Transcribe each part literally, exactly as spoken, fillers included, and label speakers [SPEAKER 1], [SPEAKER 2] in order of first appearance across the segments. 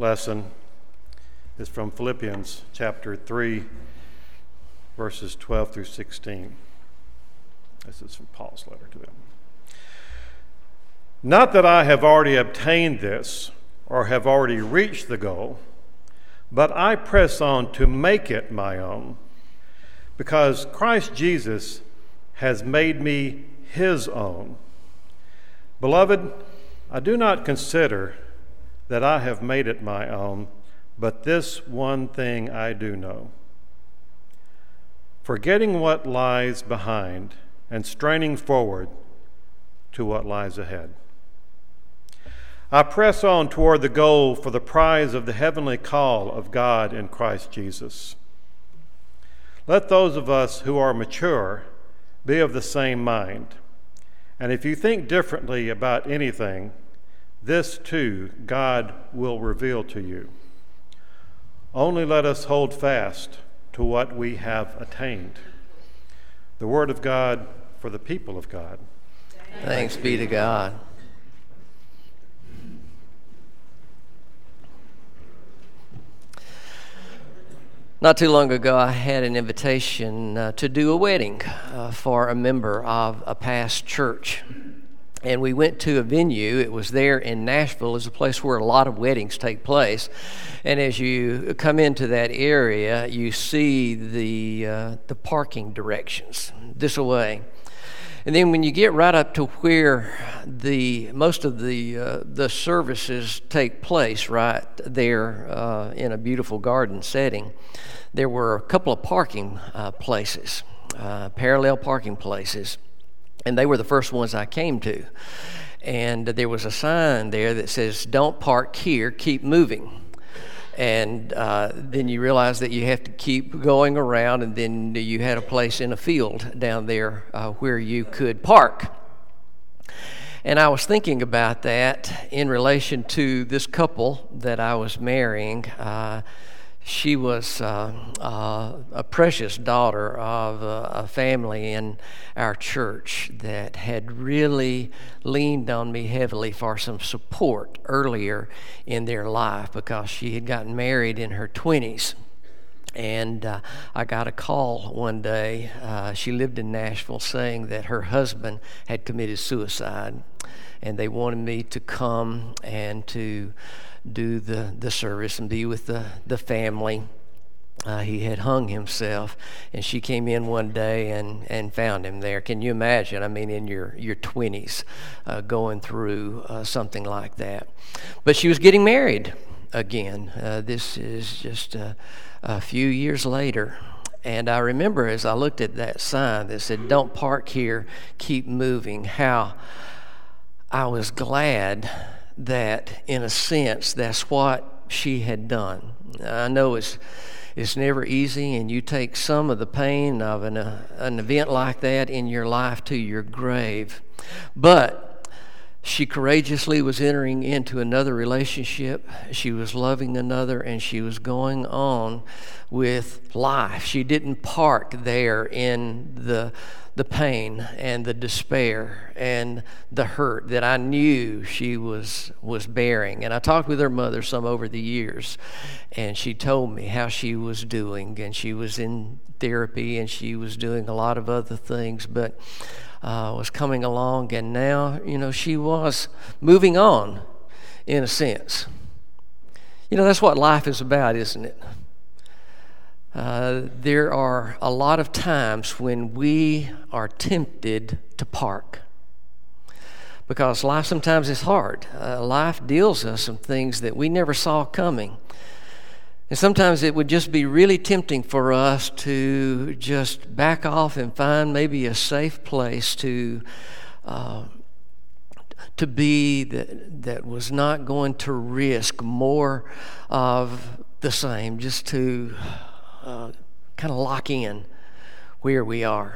[SPEAKER 1] lesson is from Philippians chapter three, verses twelve through sixteen. This is from Paul's letter to them. Not that I have already obtained this or have already reached the goal, but I press on to make it my own, because Christ Jesus has made me his own. Beloved, I do not consider that I have made it my own, but this one thing I do know. Forgetting what lies behind and straining forward to what lies ahead, I press on toward the goal for the prize of the heavenly call of God in Christ Jesus. Let those of us who are mature be of the same mind. And if you think differently about anything, this too God will reveal to you. Only let us hold fast to what we have attained. The word of God for the people of God.
[SPEAKER 2] Thanks be to God. Not too long ago, I had an invitation uh, to do a wedding uh, for a member of a past church. And we went to a venue. It was there in Nashville. It's a place where a lot of weddings take place. And as you come into that area, you see the uh, the parking directions this way. And then when you get right up to where the most of the uh, the services take place, right there uh, in a beautiful garden setting, there were a couple of parking uh, places, uh, parallel parking places, and they were the first ones I came to. And there was a sign there that says, "Don't park here, keep moving." And uh, then you realize that you have to keep going around, and then you had a place in a field down there uh, where you could park. And I was thinking about that in relation to this couple that I was marrying. Uh, she was uh, uh, a precious daughter of a, a family in our church that had really leaned on me heavily for some support earlier in their life, because she had gotten married in her twenties. And uh, I got a call one day. Uh, she lived in Nashville, saying that her husband had committed suicide, and they wanted me to come and to do the, the service and be with the, the family. Uh, he had hung himself, and she came in one day and, and found him there. Can you imagine? I mean, in your, your twenties, uh, going through uh, something like that. But she was getting married again. Uh, this is just a, a few years later. And I remember as I looked at that sign that said, "Don't park here, keep moving," how I was glad that, in a sense, that's what she had done. I know it's it's never easy, and you take some of the pain of an, uh, an event like that in your life to your grave. But she courageously was entering into another relationship. She was loving another, and she was going on with life. She didn't park there in the the pain and the despair and the hurt that I knew she was was bearing. And I talked with her mother some over the years, and she told me how she was doing, and she was in therapy, and she was doing a lot of other things, but uh, was coming along, and now, you know, she was moving on, in a sense. You know, that's what life is about, isn't it? Uh, there are a lot of times when we are tempted to park, because life sometimes is hard. Uh, life deals us some things that we never saw coming. And sometimes it would just be really tempting for us to just back off and find maybe a safe place to uh, to be that, that was not going to risk more of the same, just to Uh, kind of lock in where we are.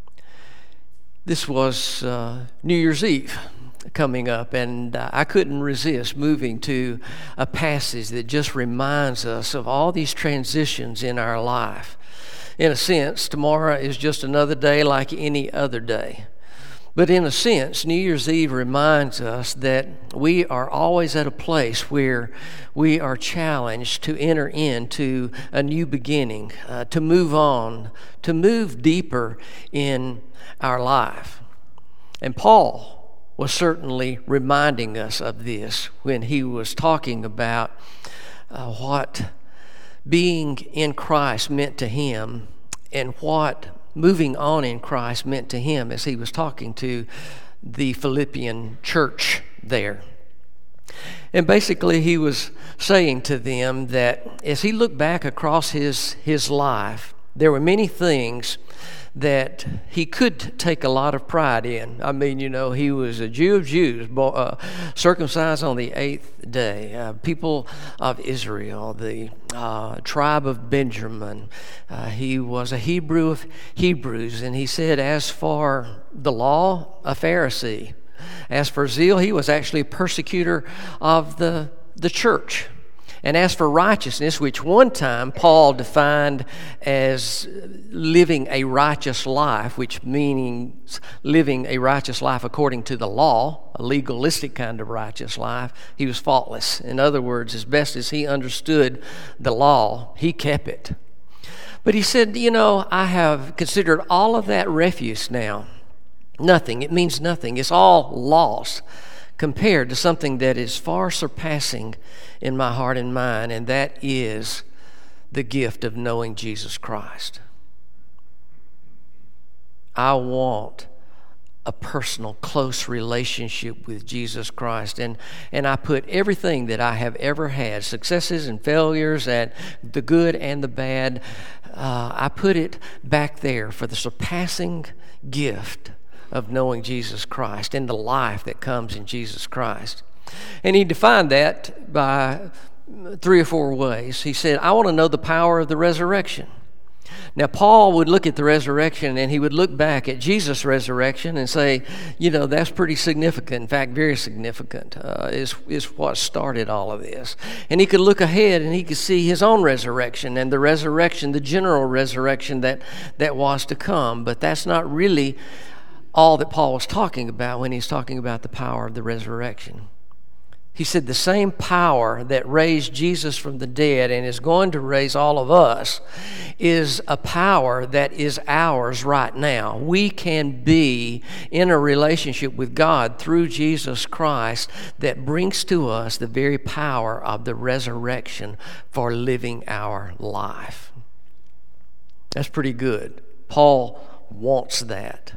[SPEAKER 2] This was uh, New Year's Eve coming up, and uh, I couldn't resist moving to a passage that just reminds us of all these transitions in our life. In a sense, tomorrow is just another day like any other day. But in a sense, New Year's Eve reminds us that we are always at a place where we are challenged to enter into a new beginning, uh, to move on, to move deeper in our life. And Paul was certainly reminding us of this when he was talking about uh, what being in Christ meant to him and what moving on in Christ meant to him as he was talking to the Philippian church there. And basically he was saying to them that as he looked back across his, his life, there were many things that he could take a lot of pride in. I mean, you know, he was a Jew of Jews, uh, circumcised on the eighth day, uh, people of Israel, the uh, tribe of Benjamin. Uh, he was a Hebrew of Hebrews, and he said, as for the law, a Pharisee. As for zeal, he was actually a persecutor of the, the church. And as for righteousness, which one time Paul defined as living a righteous life, which means living a righteous life according to the law, a legalistic kind of righteous life, he was faultless. In other words, as best as he understood the law, he kept it. But he said, you know, I have considered all of that refuse now. Nothing. It means nothing. It's all loss compared to something that is far surpassing in my heart and mind, and that is the gift of knowing Jesus Christ. I want a personal, close relationship with Jesus Christ, and, and I put everything that I have ever had, successes and failures, and the good and the bad, uh, I put it back there for the surpassing gift of knowing Jesus Christ and the life that comes in Jesus Christ. And he defined that by three or four ways. He said, I want to know the power of the resurrection. Now, Paul would look at the resurrection and he would look back at Jesus' resurrection and say, you know, that's pretty significant. In fact, very significant uh, is, is what started all of this. And he could look ahead and he could see his own resurrection and the resurrection, the general resurrection that, that was to come. But that's not really all that Paul was talking about when he's talking about the power of the resurrection. He said the same power that raised Jesus from the dead and is going to raise all of us is a power that is ours right now. We can be in a relationship with God through Jesus Christ that brings to us the very power of the resurrection for living our life. That's pretty good. Paul wants that.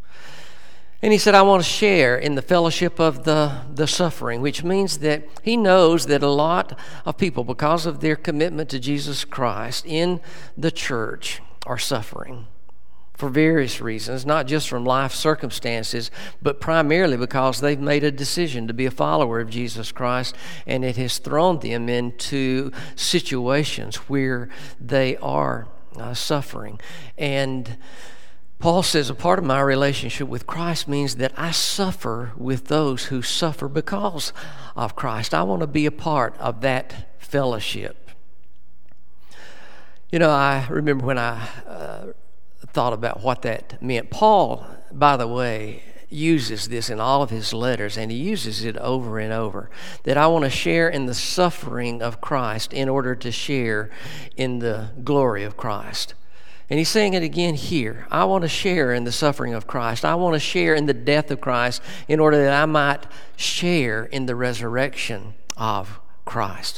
[SPEAKER 2] And he said, I want to share in the fellowship of the, the suffering, which means that he knows that a lot of people, because of their commitment to Jesus Christ in the church, are suffering for various reasons, not just from life circumstances, but primarily because they've made a decision to be a follower of Jesus Christ, and it has thrown them into situations where they are uh, suffering. And Paul says, a part of my relationship with Christ means that I suffer with those who suffer because of Christ. I want to be a part of that fellowship. You know, I remember when I uh, thought about what that meant. Paul, by the way, uses this in all of his letters, and he uses it over and over, that I want to share in the suffering of Christ in order to share in the glory of Christ. And he's saying it again here. I want to share in the suffering of Christ. I want to share in the death of Christ in order that I might share in the resurrection of Christ.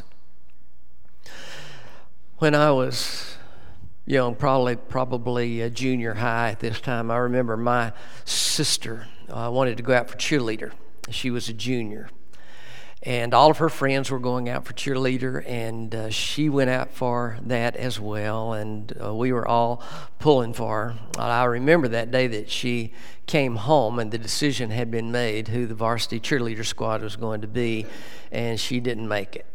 [SPEAKER 2] When I was young, probably probably a junior high at this time, I remember my sister uh, wanted to go out for cheerleader. She was a junior. And all of her friends were going out for cheerleader, and uh, she went out for that as well, and uh, we were all pulling for her. I remember that day that she came home, and the decision had been made who the varsity cheerleader squad was going to be, and she didn't make it.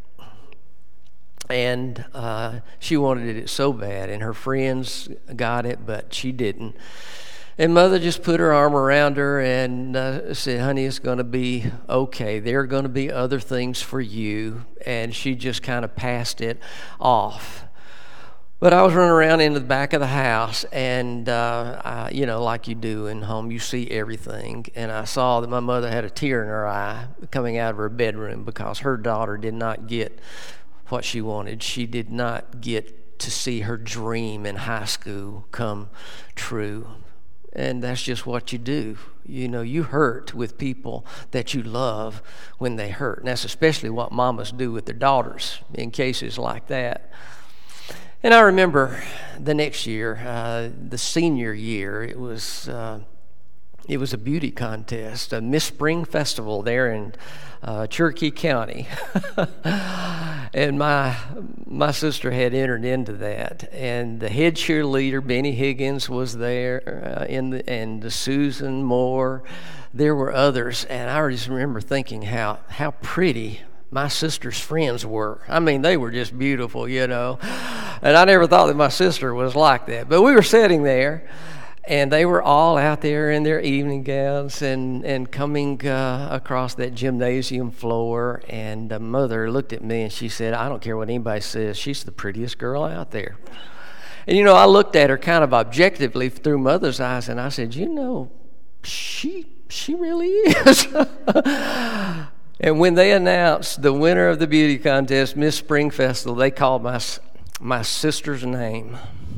[SPEAKER 2] And uh, she wanted it so bad, and her friends got it, but she didn't. And Mother just put her arm around her and uh, said, honey, it's going to be okay. There are going to be other things for you. And she just kind of passed it off. But I was running around into the back of the house, and, uh, I, you know, like you do in home, you see everything. And I saw that my mother had a tear in her eye coming out of her bedroom because her daughter did not get what she wanted. She did not get to see her dream in high school come true. And that's just what you do. You know, you hurt with people that you love when they hurt. And that's especially what mamas do with their daughters in cases like that. And I remember the next year, uh, the senior year, it was uh, it was a beauty contest, a Miss Spring Festival there in uh, Cherokee County, and my my sister had entered into that. And the head cheerleader, Benny Higgins, was there, uh, in the, and Susan Moore. There were others, and I just remember thinking how how pretty my sister's friends were. I mean, they were just beautiful, you know. And I never thought that my sister was like that. But we were sitting there, and they were all out there in their evening gowns and, and coming uh, across that gymnasium floor. And the mother looked at me and she said, "I don't care what anybody says, she's the prettiest girl out there." And, you know, I looked at her kind of objectively through mother's eyes, and I said, you know, she she really is. And when they announced the winner of the beauty contest, Miss Spring Festival, they called my my sister's name.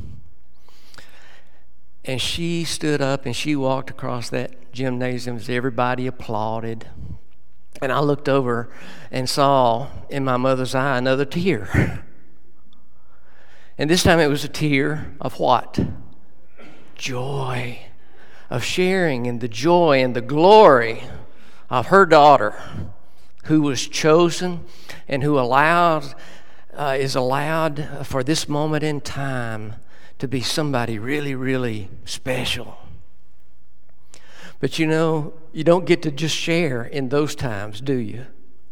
[SPEAKER 2] And she stood up and she walked across that gymnasium as everybody applauded. And I looked over and saw in my mother's eye another tear. And this time it was a tear of what? Joy. Of sharing in the joy and the glory of her daughter, who was chosen and who allowed uh, is allowed for this moment in time to be somebody really, really special. But you know, you don't get to just share in those times, do you?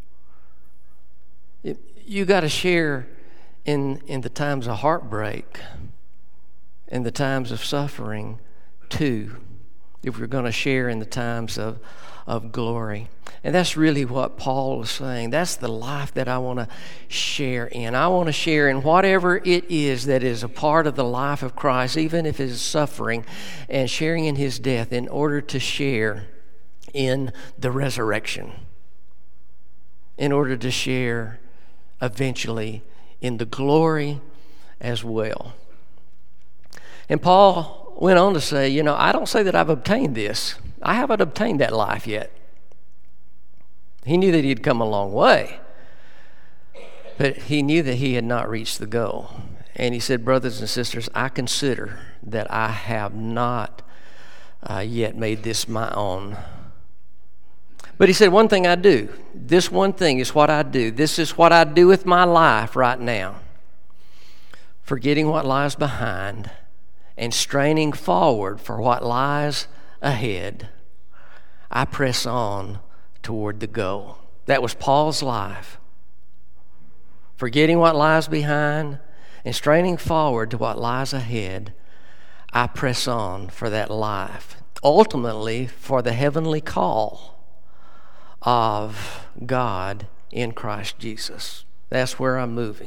[SPEAKER 2] It, you got to share in in the times of heartbreak and the times of suffering too, if we're going to share in the times of of glory. And that's really what Paul is saying. That's the life that I want to share in. I want to share in whatever it is that is a part of the life of Christ, even if it is suffering, and sharing in his death in order to share in the resurrection, in order to share eventually in the glory as well. And Paul went on to say, you know, I don't say that I've obtained this. I haven't obtained that life yet. He knew that he'd come a long way, but he knew that he had not reached the goal. And he said, brothers and sisters, I consider that I have not uh, yet made this my own. But he said, one thing I do. This one thing is what I do. This is what I do with my life right now. Forgetting what lies behind and straining forward for what lies ahead, I press on toward the goal. That was Paul's life. Forgetting what lies behind and straining forward to what lies ahead, I press on for that life. Ultimately, for the heavenly call of God in Christ Jesus. That's where I'm moving.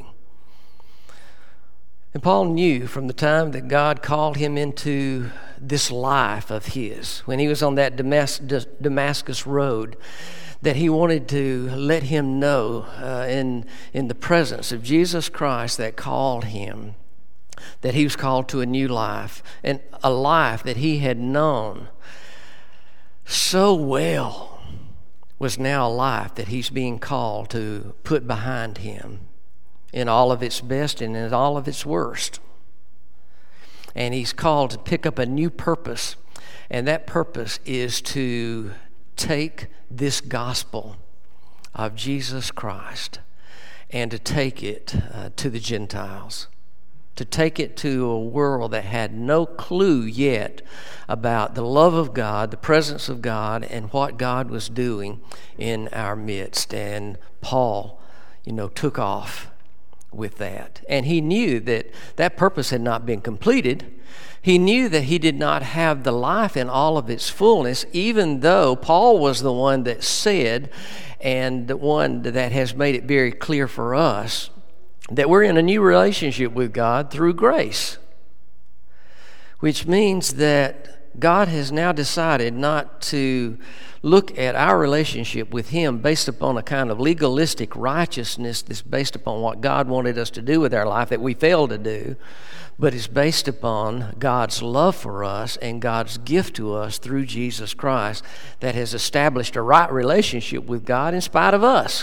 [SPEAKER 2] And Paul knew from the time that God called him into this life of his, when he was on that Damas- Damascus road, that he wanted to let him know uh, in, in the presence of Jesus Christ that called him, that he was called to a new life, and a life that he had known so well was now a life that he's being called to put behind him in all of its best and in all of its worst. And he's called to pick up a new purpose, and that purpose is to take this gospel of Jesus Christ and to take it uh, to the Gentiles, to take it to a world that had no clue yet about the love of God, the presence of God, and what God was doing in our midst. And Paul, you know, took off with that. And he knew that that purpose had not been completed. He knew that he did not have the life in all of its fullness, even though Paul was the one that said, and the one that has made it very clear for us, that we're in a new relationship with God through grace, which means that God has now decided not to look at our relationship with Him based upon a kind of legalistic righteousness that's based upon what God wanted us to do with our life that we failed to do, but is based upon God's love for us and God's gift to us through Jesus Christ that has established a right relationship with God in spite of us.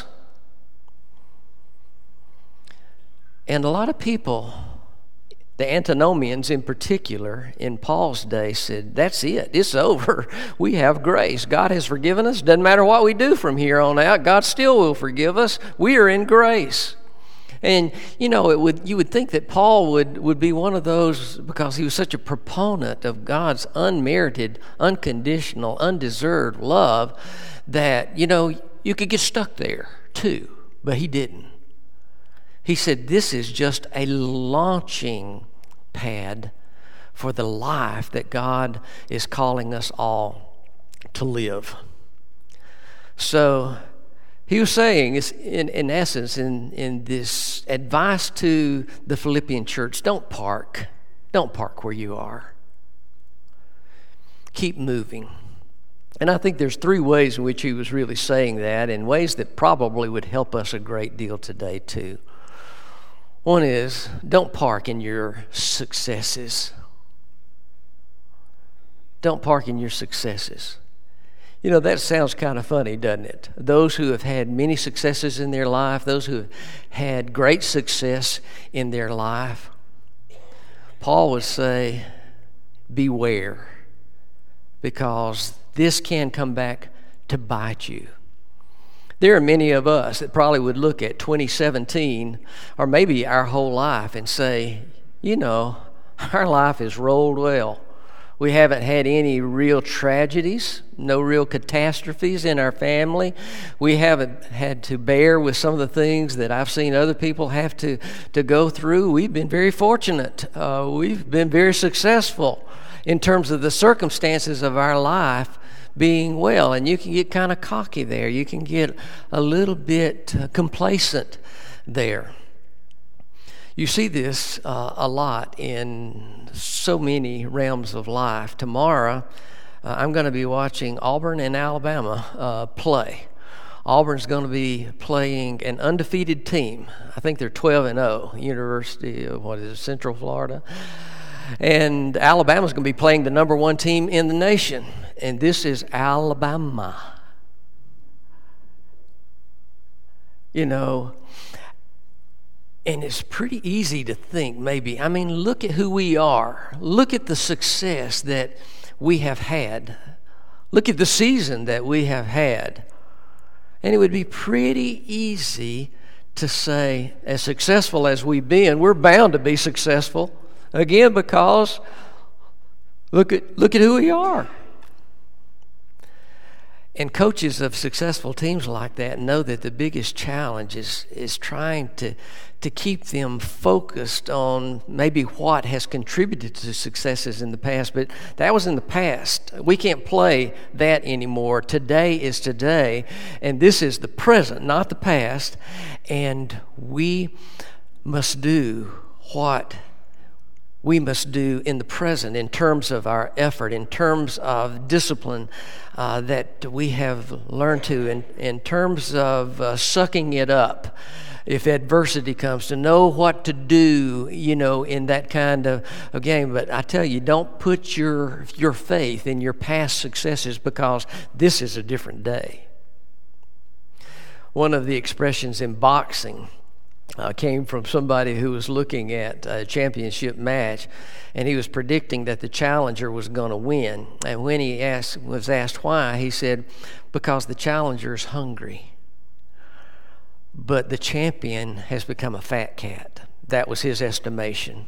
[SPEAKER 2] And a lot of people, the antinomians in particular, in Paul's day said, that's it, it's over. We have grace. God has forgiven us. Doesn't matter what we do from here on out, God still will forgive us. We are in grace. And, you know, it would you would think that Paul would, would be one of those, because he was such a proponent of God's unmerited, unconditional, undeserved love, that, you know, you could get stuck there too. But he didn't. He said, this is just a launching pad for the life that God is calling us all to live. So he was saying, in, in essence, in, in this advice to the Philippian church, don't park. Don't park where you are. Keep moving. And I think there's three ways in which he was really saying that, and ways that probably would help us a great deal today too. One is, don't park in your successes. Don't park in your successes. You know, that sounds kind of funny, doesn't it? Those who have had many successes in their life, those who have had great success in their life, Paul would say, beware, because this can come back to bite you. There are many of us that probably would look at twenty seventeen, or maybe our whole life, and say, you know, our life has rolled well. We haven't had any real tragedies, no real catastrophes in our family. We haven't had to bear with some of the things that I've seen other people have to, to go through. We've been very fortunate. Uh, we've been very successful in terms of the circumstances of our life being well. And you can get kind of cocky there. You can get a little bit uh, complacent there. You see this uh, a lot in so many realms of life. Tomorrow, uh, I'm going to be watching Auburn and Alabama uh, play. Auburn's going to be playing an undefeated team. I think they're twelve and oh, University of, what is it, Central Florida. And Alabama's going to be playing the number one team in the nation. And this is Alabama. You know, and it's pretty easy to think maybe, I mean, look at who we are. Look at the success that we have had. Look at the season that we have had. And it would be pretty easy to say, as successful as we've been, we're bound to be successful. Again, because look at look at who we are. And coaches of successful teams like that know that the biggest challenge is, is trying to, to keep them focused on maybe what has contributed to successes in the past. But that was in the past. We can't play that anymore. Today is today, and this is the present, not the past. And we must do what we must do in the present in terms of our effort, in terms of discipline uh, that we have learned to, in, in terms of uh, sucking it up if adversity comes, to know what to do, you know, in that kind of, of game. But I tell you, don't put your your faith in your past successes, because this is a different day. One of the expressions in boxing Uh, came from somebody who was looking at a championship match, and he was predicting that the challenger was going to win. And when he asked, was asked why, he said, because the challenger is hungry, but the champion has become a fat cat. That was his estimation.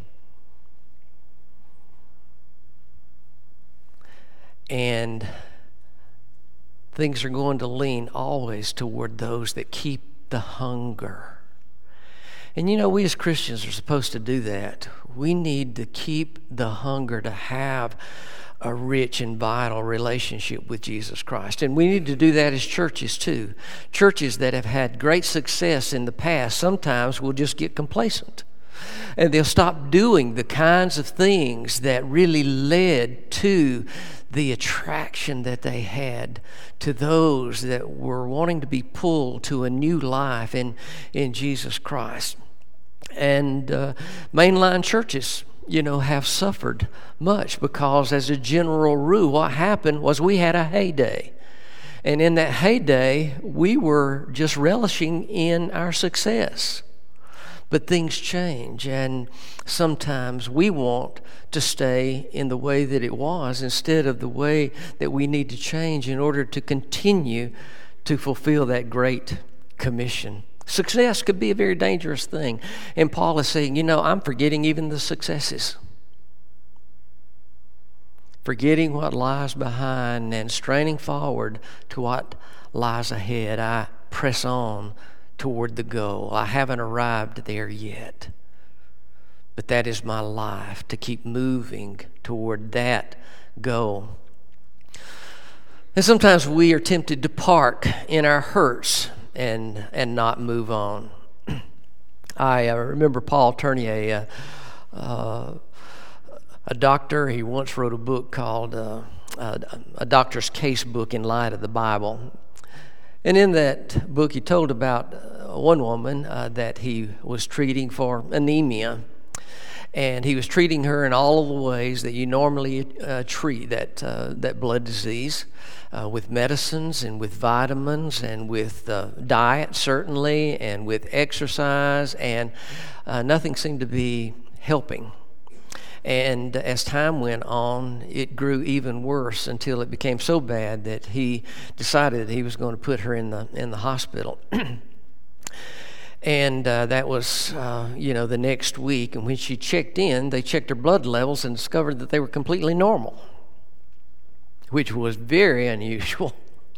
[SPEAKER 2] And things are going to lean always toward those that keep the hunger. And you know, we as Christians are supposed to do that. We need to keep the hunger to have a rich and vital relationship with Jesus Christ. And we need to do that as churches too. Churches that have had great success in the past sometimes will just get complacent. And they'll stop doing the kinds of things that really led to the attraction that they had to those that were wanting to be pulled to a new life in, in Jesus Christ. And uh, mainline churches, you know, have suffered much because, as a general rule, what happened was we had a heyday. And in that heyday, we were just relishing in our success. But things change, and sometimes we want to stay in the way that it was instead of the way that we need to change in order to continue to fulfill that great commission. Success could be a very dangerous thing. And Paul is saying, you know, I'm forgetting even the successes. Forgetting what lies behind and straining forward to what lies ahead. I press on toward the goal. I haven't arrived there yet. But that is my life, to keep moving toward that goal. And sometimes we are tempted to park in our hurts and and not move on. I uh, remember Paul Tournier, uh, uh, a doctor. He once wrote a book called uh, uh, A Doctor's Case Book in Light of the Bible. And in that book, he told about uh, one woman uh, that he was treating for anemia. And he was treating her in all of the ways that you normally uh, treat that uh, that blood disease, uh, with medicines and with vitamins and with uh, diet, certainly, and with exercise, and uh, nothing seemed to be helping. And as time went on, it grew even worse until it became so bad that he decided that he was going to put her in the in the hospital. And uh, that was, uh, you know, the next week. And when she checked in, they checked her blood levels and discovered that they were completely normal, which was very unusual.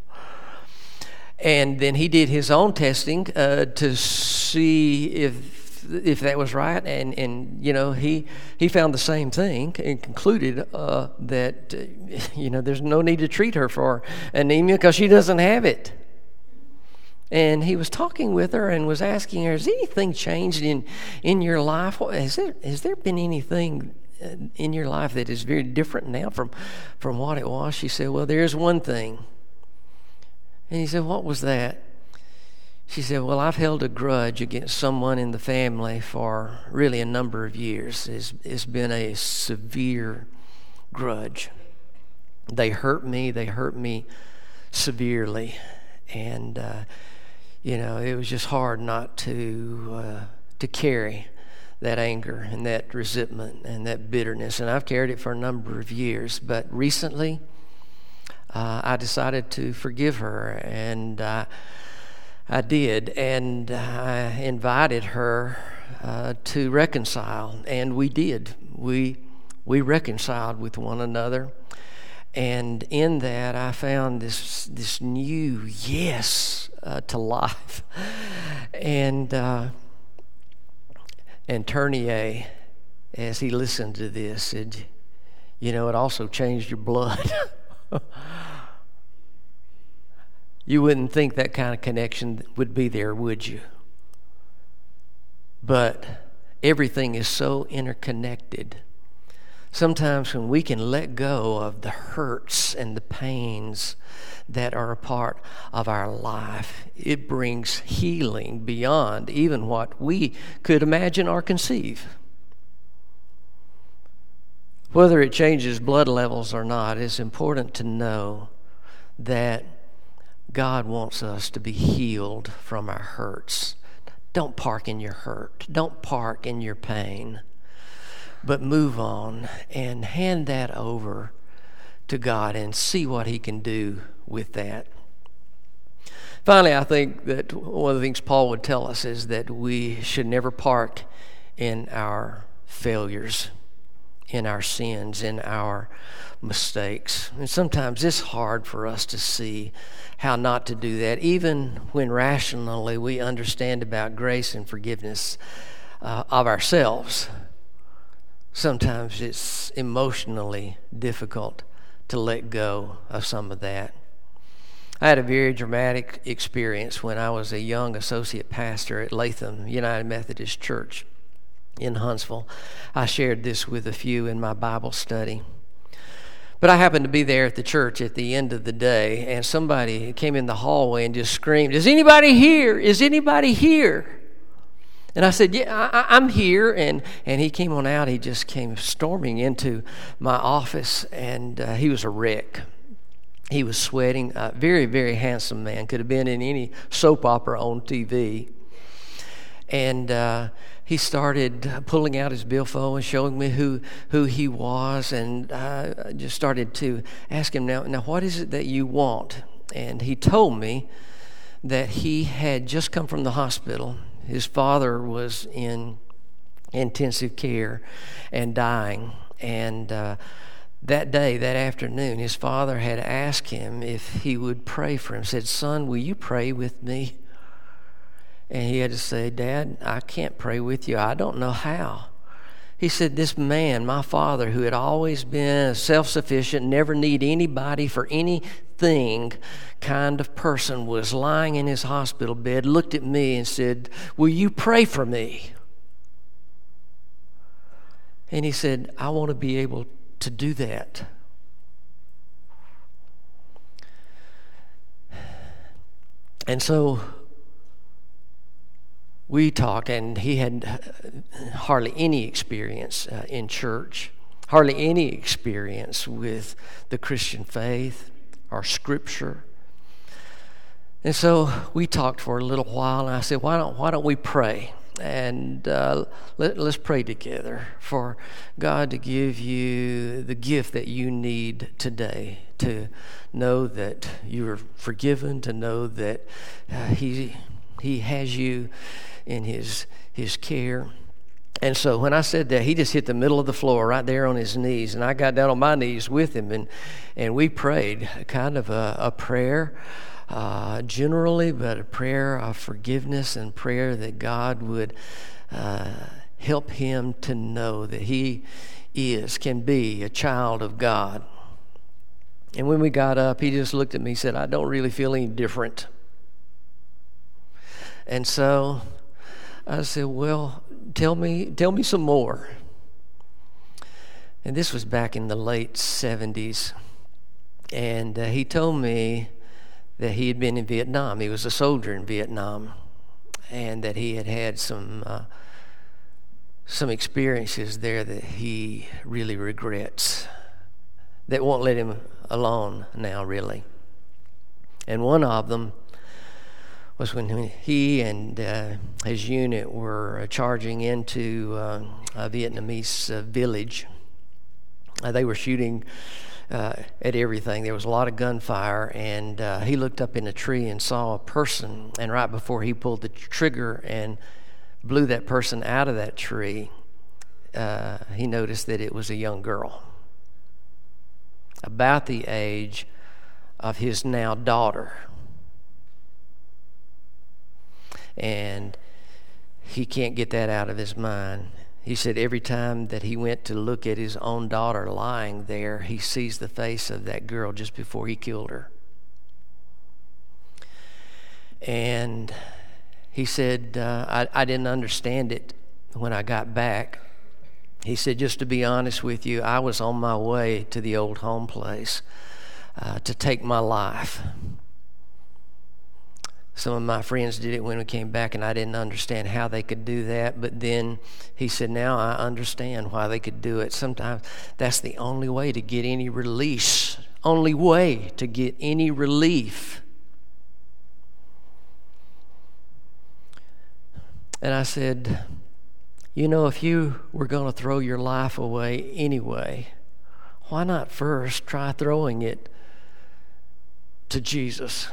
[SPEAKER 2] And then he did his own testing uh, to see if if that was right. And, and you know, he he found the same thing and concluded uh, that, uh, you know, there's no need to treat her for anemia because she doesn't have it. And he was talking with her and was asking her, has anything changed in, in your life? Has there, has there been anything in your life that is very different now from, from what it was? She said, well, there's one thing. And he said, what was that? She said, well, I've held a grudge against someone in the family for really a number of years. It's, it's been a severe grudge. They hurt me. They hurt me severely. And, uh, you know, it was just hard not to uh, to carry that anger and that resentment and that bitterness. And I've carried it for a number of years. But recently, uh, I decided to forgive her, and uh, I did. And I invited her uh, to reconcile, and we did. We we reconciled with one another. And in that, I found this this new yes uh, to life. And uh, and Tournier, as he listened to this, said, you know, it also changed your blood. You wouldn't think that kind of connection would be there, would you? But everything is so interconnected. Sometimes when we can let go of the hurts and the pains that are a part of our life, it brings healing beyond even what we could imagine or conceive. Whether it changes blood levels or not, it's important to know that God wants us to be healed from our hurts. Don't park in your hurt. Don't park in your pain. But move on and hand that over to God and see what He can do with that. Finally, I think that one of the things Paul would tell us is that we should never park in our failures. in our sins, in our mistakes. And sometimes it's hard for us to see how not to do that, even when rationally we understand about grace and forgiveness uh, of ourselves. Sometimes it's emotionally difficult to let go of some of that. I had a very dramatic experience when I was a young associate pastor at Latham United Methodist Church in Huntsville. I shared this with a few in my Bible study. But I happened to be there at the church at the end of the day, and somebody came in the hallway and just screamed, "Is anybody here? Is anybody here?" And I said, "Yeah, I, I'm here." And, and he came on out. He just came storming into my office, and uh, he was a wreck. He was sweating. A very, very handsome man. Could have been in any soap opera on T V. And uh, he started pulling out his billfold and showing me who, who he was, and I uh, just started to ask him, now, now, what is it that you want? And he told me that he had just come from the hospital. His father was in intensive care and dying, and uh, that day, that afternoon, his father had asked him if he would pray for him. Said, "Son, will you pray with me?" And he had to say, "Dad, I can't pray with you. I don't know how." He said, "This man, my father, who had always been self-sufficient, never need anybody for anything kind of person, was lying in his hospital bed, looked at me and said, 'Will you pray for me?'" And he said, "I want to be able to do that." And so we talked, and he had hardly any experience uh, in church, hardly any experience with the Christian faith or Scripture. And so we talked for a little while, and I said, why don't, why don't we pray? And uh, let, let's pray together for God to give you the gift that you need today, to know that you are forgiven, to know that uh, He He has you in his his care. And so when I said that, he just hit the middle of the floor right there on his knees, and I got down on my knees with him, and and we prayed kind of a, a prayer uh, generally, but a prayer of forgiveness and prayer that God would uh, help him to know that he is, can be a child of God. And when we got up, he just looked at me and said, "I don't really feel any different." And so I said, "Well, tell me, tell me some more." And this was back in the late seventies. And uh, he told me that he had been in Vietnam. He was a soldier in Vietnam, and that he had had some uh, some experiences there that he really regrets, that won't let him alone now, really. And one of them was when he and uh, his unit were charging into uh, a Vietnamese uh, village. Uh, they were shooting uh, at everything. There was a lot of gunfire, and uh, he looked up in a tree and saw a person, and right before he pulled the trigger and blew that person out of that tree, uh, he noticed that it was a young girl, about the age of his now daughter. And he can't get that out of his mind. He said every time that he went to look at his own daughter lying there, he sees the face of that girl just before he killed her. And he said, uh, I, I didn't understand it when I got back. He said, just to be honest with you, I was on my way to the old home place uh, to take my life. Some of my friends did it when we came back, and I didn't understand how they could do that. But then he said, now I understand why they could do it. Sometimes that's the only way to get any release, only way to get any relief. And I said, you know, if you were going to throw your life away anyway, why not first try throwing it to Jesus?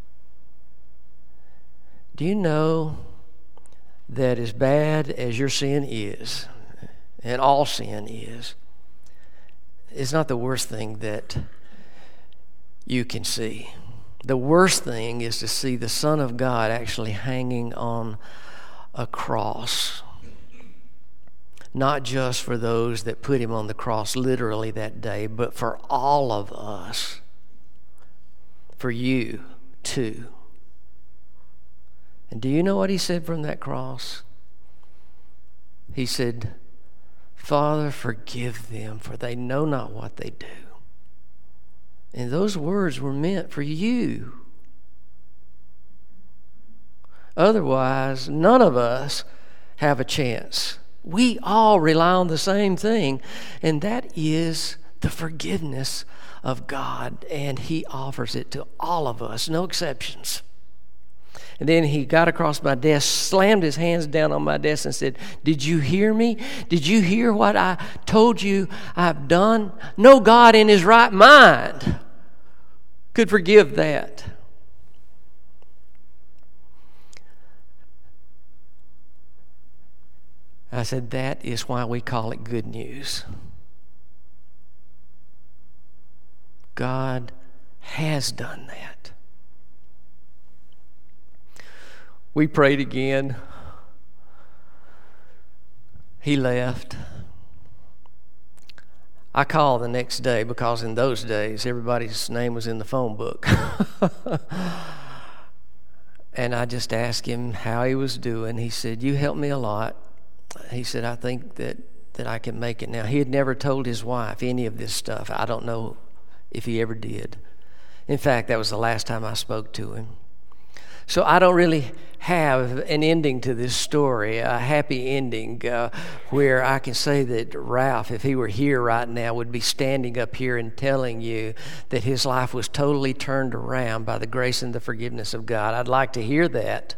[SPEAKER 2] Do you know that as bad as your sin is, and all sin is, is not the worst thing that you can see. The worst thing is to see the Son of God actually hanging on a cross. Not just for those that put him on the cross literally that day, but for all of us. For you too. And do you know what he said from that cross? He said, Father, forgive them, for they know not what they do. And those words were meant for you. Otherwise, none of us have a chance. We all rely on the same thing, and that is the forgiveness of God, and he offers it to all of us, no exceptions. And then he got across my desk, slammed his hands down on my desk and said, did you hear me? Did you hear what I told you I've done? No God in his right mind could forgive that. I said, that is why we call it good news. God has done that. We prayed again. He left. I called the next day because in those days everybody's name was in the phone book. And I just asked him how he was doing. He said, you helped me a lot. He said, I think that, that I can make it now. He had never told his wife any of this stuff. I don't know if he ever did. In fact, that was the last time I spoke to him. So I don't really have an ending to this story, a happy ending, uh, where I can say that Ralph, if he were here right now, would be standing up here and telling you that his life was totally turned around by the grace and the forgiveness of God. I'd like to hear that.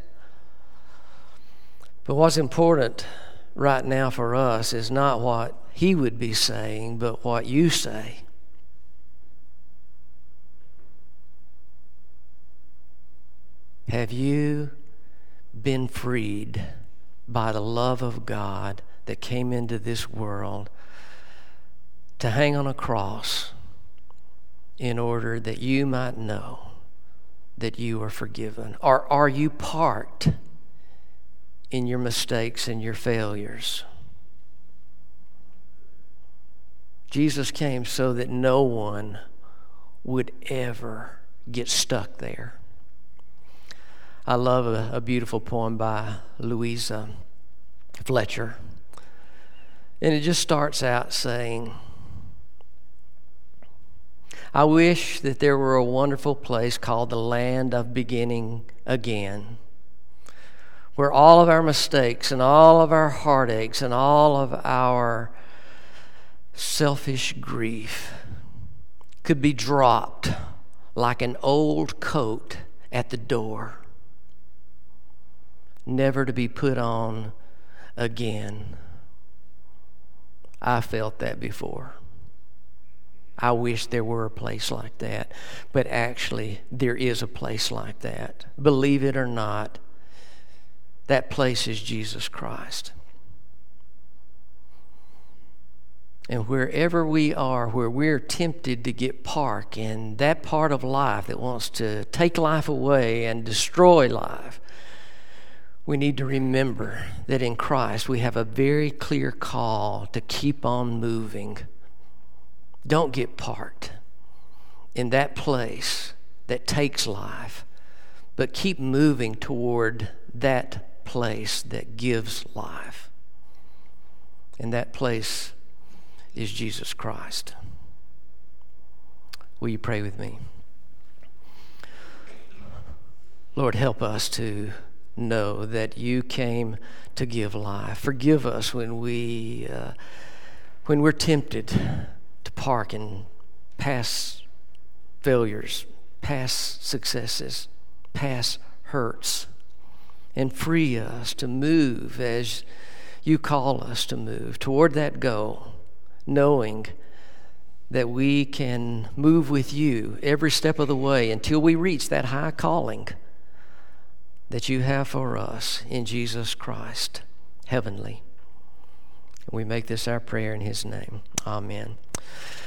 [SPEAKER 2] But what's important right now for us is not what he would be saying, but what you say. Have you been freed by the love of God that came into this world to hang on a cross in order that you might know that you are forgiven? Or are you parked in your mistakes and your failures? Jesus came so that no one would ever get stuck there. I love a, a beautiful poem by Louisa Fletcher. And it just starts out saying, I wish that there were a wonderful place called the land of beginning again, where all of our mistakes and all of our heartaches and all of our selfish grief could be dropped like an old coat at the door, never to be put on again. I felt that before. I wish there were a place like that, but actually there is a place like that. Believe it or not, that place is Jesus Christ. And wherever we are, where we're tempted to get parked in that part of life that wants to take life away and destroy life, we need to remember that in Christ we have a very clear call to keep on moving. Don't get parked in that place that takes life, but keep moving toward that place that gives life. And that place is Jesus Christ. Will you pray with me? Lord, help us to know that you came to give life. Forgive us when we uh, when we're tempted to park in past failures, past successes, past hurts, and free us to move as you call us to move toward that goal, knowing that we can move with you every step of the way until we reach that high calling that you have for us in Jesus Christ, heavenly. We make this our prayer in his name. Amen.